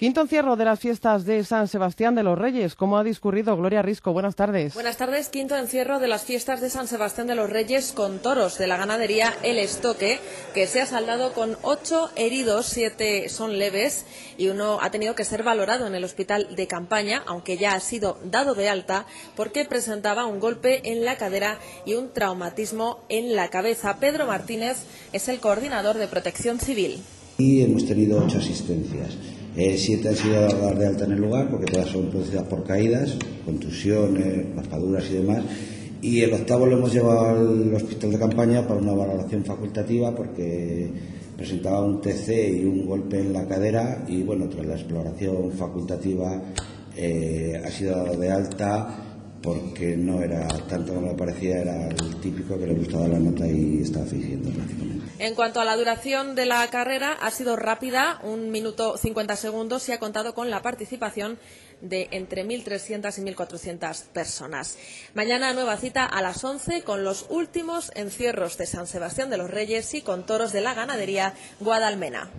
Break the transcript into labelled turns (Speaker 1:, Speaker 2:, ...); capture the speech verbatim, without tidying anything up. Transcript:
Speaker 1: Quinto encierro de las fiestas de San Sebastián de los Reyes. ¿Cómo ha discurrido? Gloria Risco, buenas tardes.
Speaker 2: Buenas tardes. Quinto encierro de las fiestas de San Sebastián de los Reyes con toros de la ganadería El Estoque, que se ha saldado con ocho heridos, siete son leves y uno ha tenido que ser valorado en el hospital de campaña, aunque ya ha sido dado de alta porque presentaba un golpe en la cadera y un traumatismo en la cabeza. Pedro Martínez es el coordinador de Protección Civil.
Speaker 3: Y hemos tenido ocho asistencias. Eh, siete han sido dadas de alta en el lugar porque todas son producidas por caídas, contusiones, raspaduras y demás. Y el octavo lo hemos llevado al hospital de campaña para una valoración facultativa porque presentaba un T C y un golpe en la cadera y bueno, tras la exploración facultativa eh, ha sido dado de alta porque no era tanto como me parecía, era el típico que le gustaba la nota y estaba fingiendo prácticamente.
Speaker 2: En cuanto a la duración de la carrera, ha sido rápida, un minuto cincuenta segundos, y ha contado con la participación de entre mil trescientas y mil cuatrocientas personas. Mañana nueva cita a las once con los últimos encierros de San Sebastián de los Reyes y con toros de la ganadería Guadalmena.